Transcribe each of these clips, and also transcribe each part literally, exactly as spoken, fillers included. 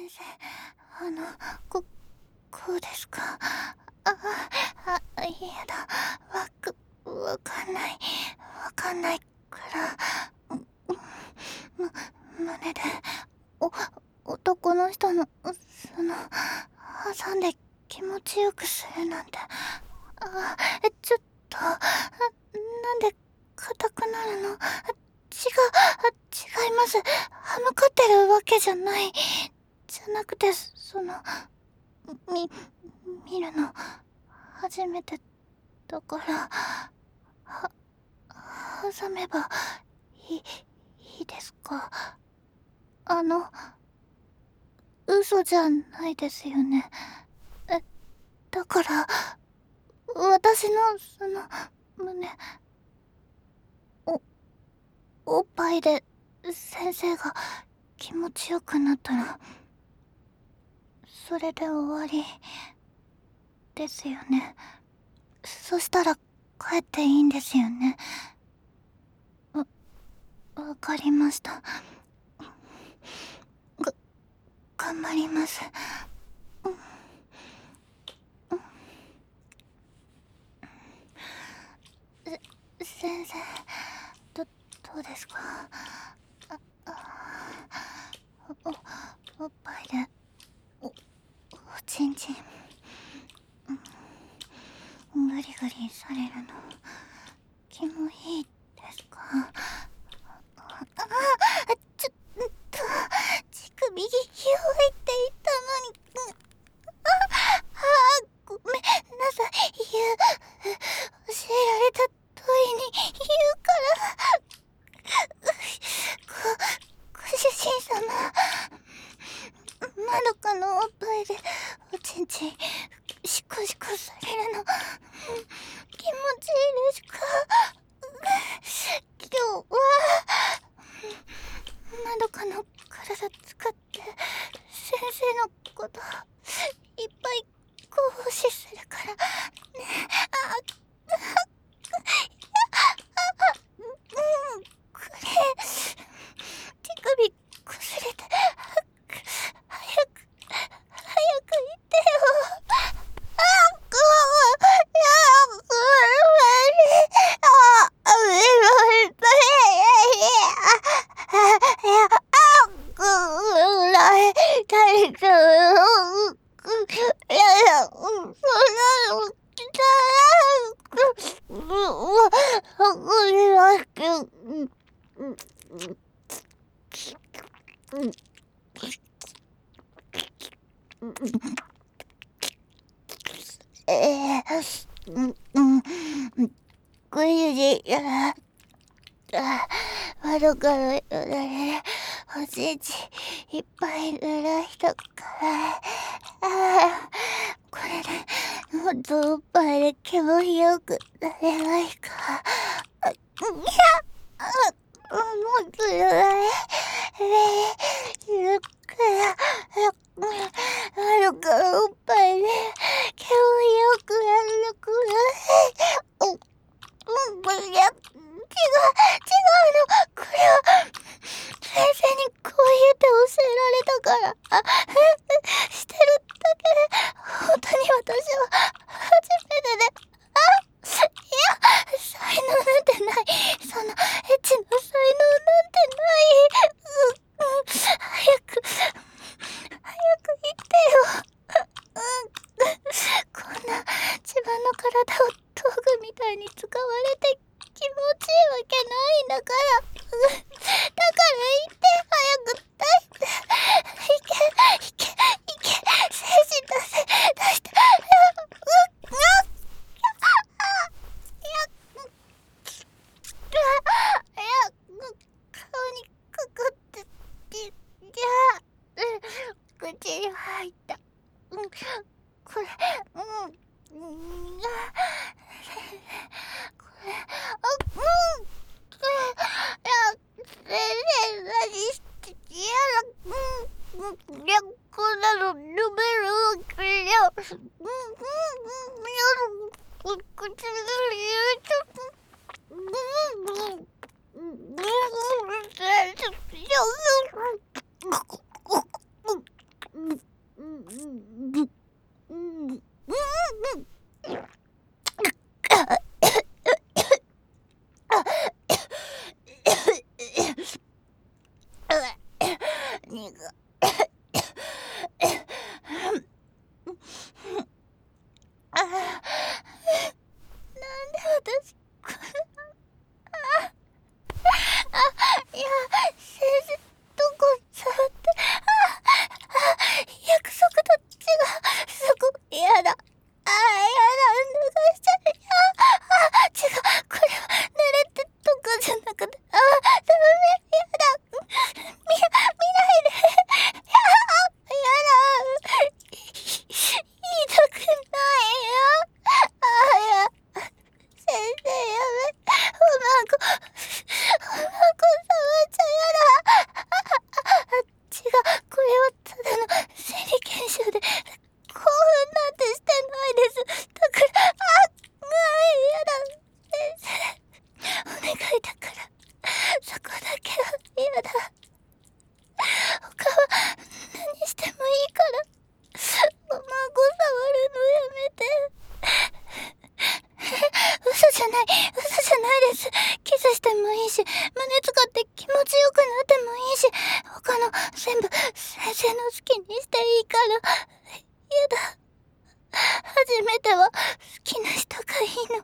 生、あの、こ、こうですか。あ、あ、いやだ、わく、わかんない、わかんないから、む、胸で、お、男の人の、その、挟んで気持ちよくするなんて、あ、ちょっと、なんで硬くなるの？違う、違います。歯向かってるわけじゃない。じゃなくて、その、み、見るの、初めてだから、は、挟めばいい、いいですか？あの、嘘じゃないですよね。え、だから、私の、その、胸、お、おっぱいで、先生が気持ちよくなったら、それで終わり、ですよね。そしたら、帰っていいんですよね。わ、わかりました。が、頑張ります。せ、先生、ど、どうですか？あ、あ、お、おっぱいで、お、おちんちん、グリグリされるの、気もいいですか？あ、あ、ちょっと、乳首弱いって言ったのに、あ、あ、ごめんなさい、言う、教えられた通りに言うから、ご、ご主人様、まどかのおっぱいでおちんちんシコシコされるの、気持ちいいですか？今日はまどかの体使って先生のこといっぱいご奉仕するからね。あ、うん、これ手首こすれて、早く早く言ってよ。あ、こう、いや、これ、あ、うえろい、いや、あ、くらい、大丈夫。いやいや、そんなの、きたら、うわ、これは、うんうんうんえー、うんうんご主人やら、窓からよだれ、おちんちいっぱい濡らしたから、ああ、これで、もっとおっぱいで気持ちよくなれないか。あ、いや、あ、もっと濡られ、ゆっくり、窓からおっぱいで気持ちよくなるくらい、うん、いや、違う、違うの。これは、先生にこう言って教えられたから、あ、してるだけで、本当に私は、初めてで、あ、いや、才能なんてない。その、エッチの才能なんてない。う、うん、早く、早く言ってよ。うん、こんな、自分の体を道具みたいに使われて気持ちいいわけないんだから。だから言って、早く出して。いけ、いけ、いけ、精子出せ、出して。う、う、あ、あ、いや、いや、顔にかかって、いや、口に入った。うん、これ、うん、うん、これ、あ、うん、これ、いや、先生、何して嫌だ、うん、うん、いや、こんなの飲めるわけや、うん、うん、うん、いや、口に入れちゃった、うん、うん、うん、うん、先生、 何がああ、なんで私これああ、いや、先生どこ触ってああ、約束と違う、そこ嫌だ、ああ、やだ、脱がしちゃう、ああ、違う、これは濡れてとかじゃなくて、ああ、ダメ、やだ、見、見ないで、やだ、やだ、痛くないよ、ああ、や、先生やめ、おまご、おまご触っちゃやだ、あ、違う、これはただの生理現象で、興奮なんてしてないです。だから、あ、あ、やだ、先生、お願いだから、そこだけはやだ。他は何してもいいから、おまご触るのやめて。嘘じゃない、嘘じゃないです。キスしてもいいし、胸使って気持ちよくなってもいいし、他の全部先生の好きにしていいから。やだ。初めては好きな人がいいの。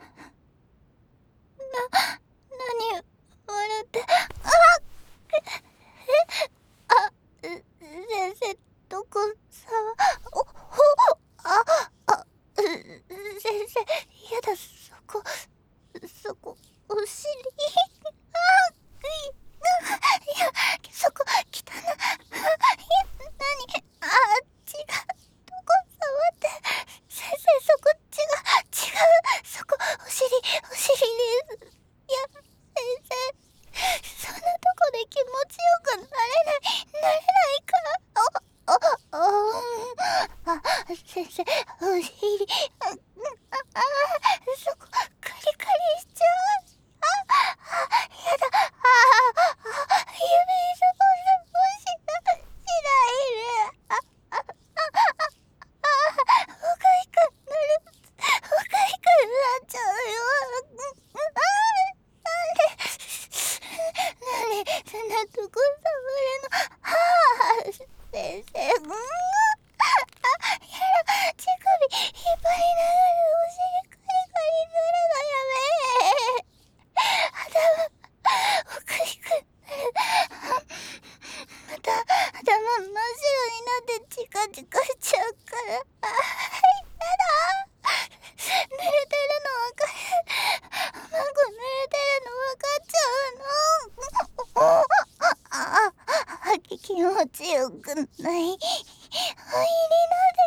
な、何笑って。あっえ、あ、先生、どこさ、お、ほ、あ、あ、先生、やだ、そこ、そこ、お尻、あ、い、いや、そこ、汚い、あ、何、あ、違う、どこ触って、先生、そこ、違う、違う、そこ、お尻、お尻です。いや、先生、そんなとこで気持ちよくなれない、なれないから、お、お、お、あ、先生、お尻、あ、あ、そこ、カリカリしちゃう。あ、あ、やだ、あ、あ、指すぼすぼし、しないで、あ、あ、あ、あ、あ、おかしくなる、おかしくなっちゃうよ。あ、なんで、なんで、そんなとこ触るの。はあ、先生、うん、あ、やだ、乳首、引っ張りながらお尻カリカリするのやめ。頭、おかしくなる。また、頭真っ白になってチカチカしちゃうから。あ、やだ。濡れてるのわかる。マンゴ濡れてるのわかっちゃうの。ああ、あ、気持ちよくない。お入りなで。